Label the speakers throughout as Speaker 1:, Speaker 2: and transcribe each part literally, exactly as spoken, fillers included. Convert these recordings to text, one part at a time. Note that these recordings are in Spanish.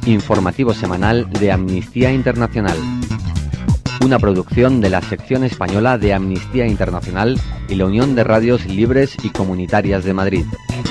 Speaker 1: informativo semanal de Amnistía Internacional. Una producción de la sección española de Amnistía Internacional y la Unión de Radios Libres y Comunitarias de Madrid.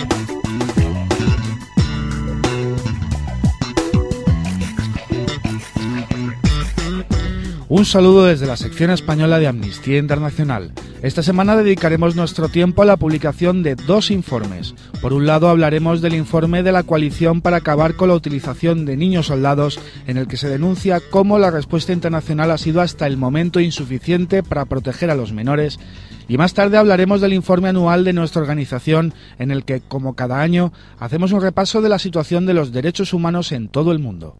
Speaker 2: Un saludo desde la sección española de Amnistía Internacional. Esta semana dedicaremos nuestro tiempo a la publicación de dos informes. Por un lado hablaremos del informe de la Coalición para acabar con la utilización de niños soldados, en el que se denuncia cómo la respuesta internacional ha sido hasta el momento insuficiente para proteger a los menores. Y más tarde hablaremos del informe anual de nuestra organización, en el que, como cada año, hacemos un repaso de la situación de los derechos humanos en todo el mundo.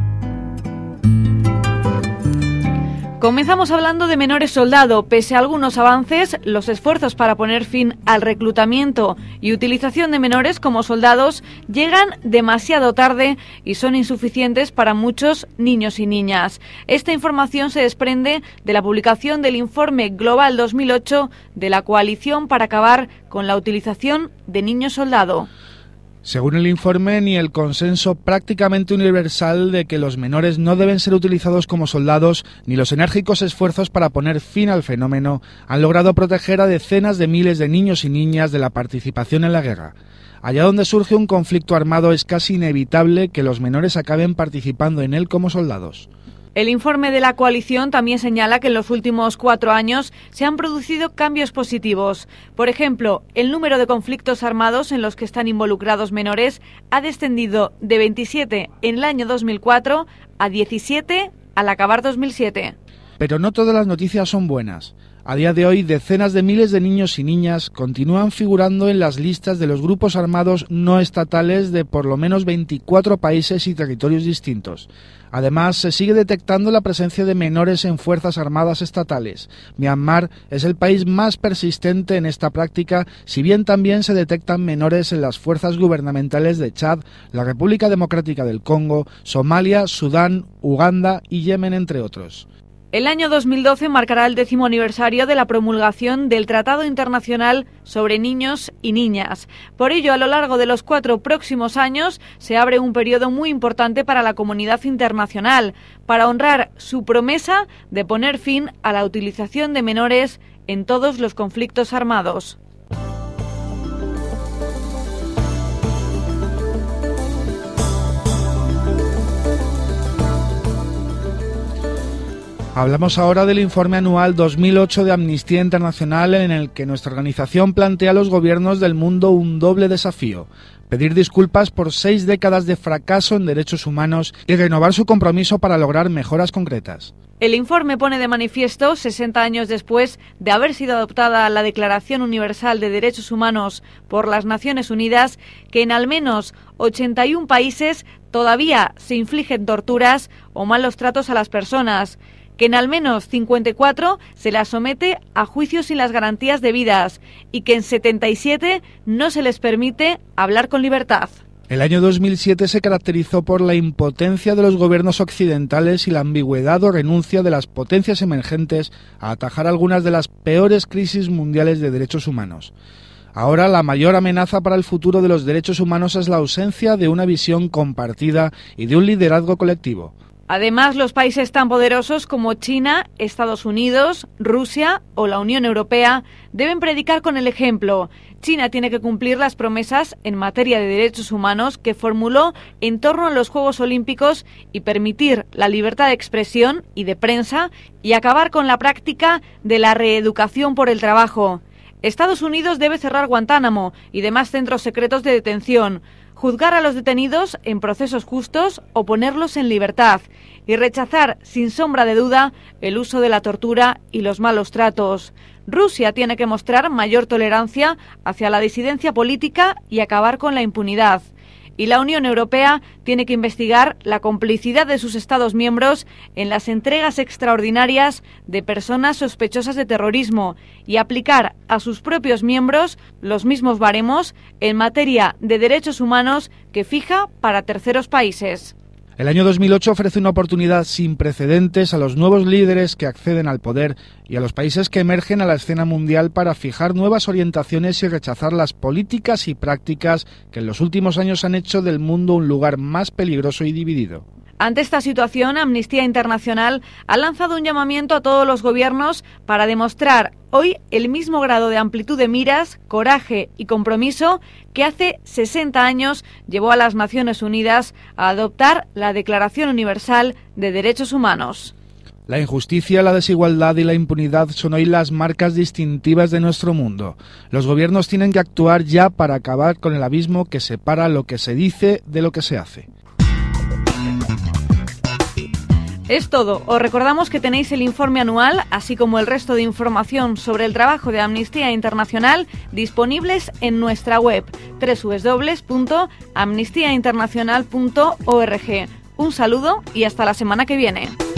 Speaker 3: Comenzamos hablando de menores soldado. Pese a algunos avances, los esfuerzos para poner fin al reclutamiento y utilización de menores como soldados llegan demasiado tarde y son insuficientes para muchos niños y niñas. Esta información se desprende de la publicación del Informe Global dos mil ocho de la Coalición para acabar con la utilización de niños soldado.
Speaker 2: Según el informe, ni el consenso prácticamente universal de que los menores no deben ser utilizados como soldados, ni los enérgicos esfuerzos para poner fin al fenómeno han logrado proteger a decenas de miles de niños y niñas de la participación en la guerra. Allá donde surge un conflicto armado es casi inevitable que los menores acaben participando en él como soldados.
Speaker 3: El informe de la coalición también señala que en los últimos cuatro años se han producido cambios positivos. Por ejemplo, el número de conflictos armados en los que están involucrados menores ha descendido de veintisiete en el año dos mil cuatro a diecisiete al acabar dos mil siete.
Speaker 2: Pero no todas las noticias son buenas. A día de hoy, decenas de miles de niños y niñas continúan figurando en las listas de los grupos armados no estatales de por lo menos veinticuatro países y territorios distintos. Además, se sigue detectando la presencia de menores en fuerzas armadas estatales. Myanmar es el país más persistente en esta práctica, si bien también se detectan menores en las fuerzas gubernamentales de Chad, la República Democrática del Congo, Somalia, Sudán, Uganda y Yemen, entre otros.
Speaker 3: El año dos mil doce marcará el décimo aniversario de la promulgación del Tratado Internacional sobre Niños y Niñas. Por ello, a lo largo de los cuatro próximos años se abre un periodo muy importante para la comunidad internacional, para honrar su promesa de poner fin a la utilización de menores en todos los conflictos armados.
Speaker 2: Hablamos ahora del informe anual dos mil ocho de Amnistía Internacional, en el que nuestra organización plantea a los gobiernos del mundo un doble desafío: pedir disculpas por seis décadas de fracaso en derechos humanos y renovar su compromiso para lograr mejoras concretas.
Speaker 3: El informe pone de manifiesto, sesenta años después de haber sido adoptada la Declaración Universal de Derechos Humanos por las Naciones Unidas, que en al menos ochenta y un países todavía se infligen torturas o malos tratos a las personas, que en al menos cincuenta y cuatro se las somete a juicios sin las garantías debidas y que en setenta y siete no se les permite hablar con libertad.
Speaker 2: El año dos mil siete se caracterizó por la impotencia de los gobiernos occidentales y la ambigüedad o renuncia de las potencias emergentes a atajar algunas de las peores crisis mundiales de derechos humanos. Ahora, la mayor amenaza para el futuro de los derechos humanos es la ausencia de una visión compartida y de un liderazgo colectivo.
Speaker 3: Además, los países tan poderosos como China, Estados Unidos, Rusia o la Unión Europea deben predicar con el ejemplo. China tiene que cumplir las promesas en materia de derechos humanos que formuló en torno a los Juegos Olímpicos y permitir la libertad de expresión y de prensa y acabar con la práctica de la reeducación por el trabajo. Estados Unidos debe cerrar Guantánamo y demás centros secretos de detención, juzgar a los detenidos en procesos justos o ponerlos en libertad y rechazar sin sombra de duda el uso de la tortura y los malos tratos. Rusia tiene que mostrar mayor tolerancia hacia la disidencia política y acabar con la impunidad. Y la Unión Europea tiene que investigar la complicidad de sus Estados miembros en las entregas extraordinarias de personas sospechosas de terrorismo y aplicar a sus propios miembros los mismos baremos en materia de derechos humanos que fija para terceros países.
Speaker 2: El año dos mil ocho ofrece una oportunidad sin precedentes a los nuevos líderes que acceden al poder y a los países que emergen a la escena mundial para fijar nuevas orientaciones y rechazar las políticas y prácticas que en los últimos años han hecho del mundo un lugar más peligroso y dividido.
Speaker 3: Ante esta situación, Amnistía Internacional ha lanzado un llamamiento a todos los gobiernos para demostrar hoy el mismo grado de amplitud de miras, coraje y compromiso que hace sesenta años llevó a las Naciones Unidas a adoptar la Declaración Universal de Derechos Humanos.
Speaker 2: La injusticia, la desigualdad y la impunidad son hoy las marcas distintivas de nuestro mundo. Los gobiernos tienen que actuar ya para acabar con el abismo que separa lo que se dice de lo que se hace.
Speaker 3: Es todo. Os recordamos que tenéis el informe anual, así como el resto de información sobre el trabajo de Amnistía Internacional disponibles en nuestra web doble u doble u doble u punto amnistía internacional punto org. Un saludo y hasta la semana que viene.